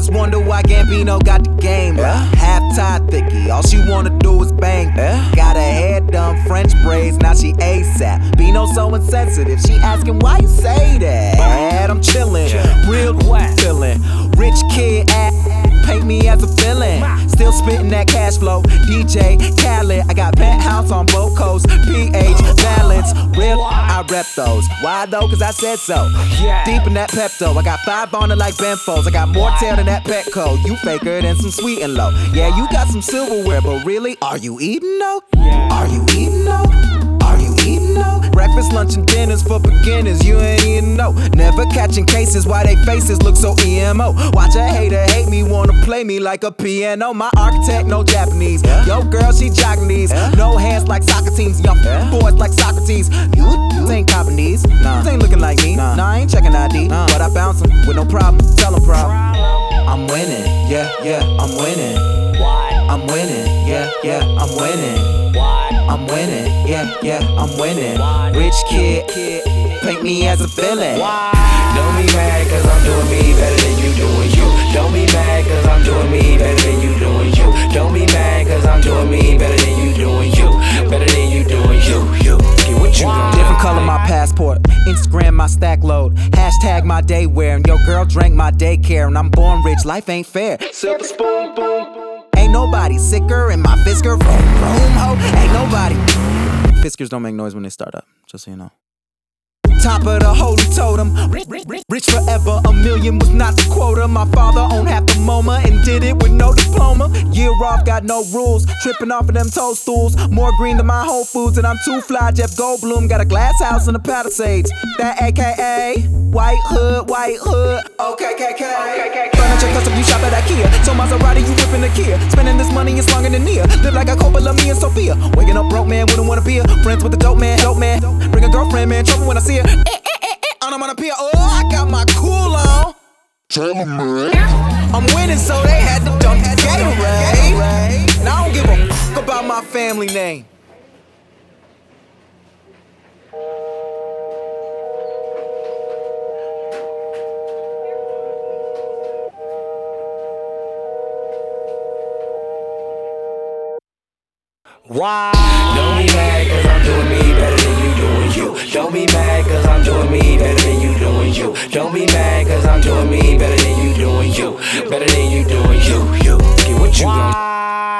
Haters wonder why Gambino got the game. Half-tied thicky, all she wanna do is bang. Got her hair done, French braids, now she ASAP. Bino so insensitive, she asking why you say that. I'm chillin', real feelin', rich kid paint me as a villain. Still spittin' that cash flow, DJ Khaled. I got penthouse on both coasts, PH balance, real, I rep those. Why though? Cause I said so. Deep in that Pepto, I got 5 on it like Benfos. I got more tail than that Petco. You faker than some sweet and low. Yeah, you got some silverware, but really, are you eating though? Are you eating though? Are you eating though? Breakfast, lunch, and dinners for beginners, you ain't eating no. Never catching cases, why they faces look so emo. Watch a hater hate me, wanna play me like a piano. My architect, no Japanese. Yo girl, she jogging these. No hands like soccer teams, young boys like Socrates. You ain't copping these, nah. Ain't looking like me, nah. I ain't checking ID, but I bounce them with no problem. Tell 'em problem. I'm winning, yeah, I'm winning. I'm winning, yeah, I'm winning. I'm winning, yeah, I'm winning. Rich kid, paint me as a villain. Don't be mad cause I'm doing me better than you doing you. Don't be mad cause I'm doing me better than you doing you. Don't be mad cause I'm doing me better than you doing you. Better than you doing you. Get what you want. Different color my passport, Instagram my stack load, hashtag my day wear. And your girl drank my daycare, and I'm born rich, life ain't fair. Silver spoon, boom. Ain't nobody sicker in my Fisker room, ho. Ain't nobody. Fiskers don't make noise when they start up, just so you know. Top of the holy totem, rich forever, a million was not the quota. My father owned half the MoMA and did it with no diploma. Year off, got no rules, tripping off of them toadstools. More green than my Whole Foods, and I'm too fly, Jeff Goldblum. Got a glass house in the Palisades, that AKA White Hood, OKKK. Furniture custom, you shop at IKEA. So Maserati, you whipping the Kia. Spending this money is longer than Nia. Live like a Coppola, me and Sophia. Waking up broke, man, wouldn't wanna be a friends with the dope man. Bring a girlfriend, man, trouble when I see her. I'm on a pier, oh, I got my cool on. I'm winning, so they had to dump the Gatorade. And I don't give a fuck about my family name. Why? Don't be mad cause I'm doing me better than you doing you. Don't be mad cause I'm doing me better than you doing you. Don't be mad cause I'm doing me better than you doing you. Better than you doing you. Get what you want.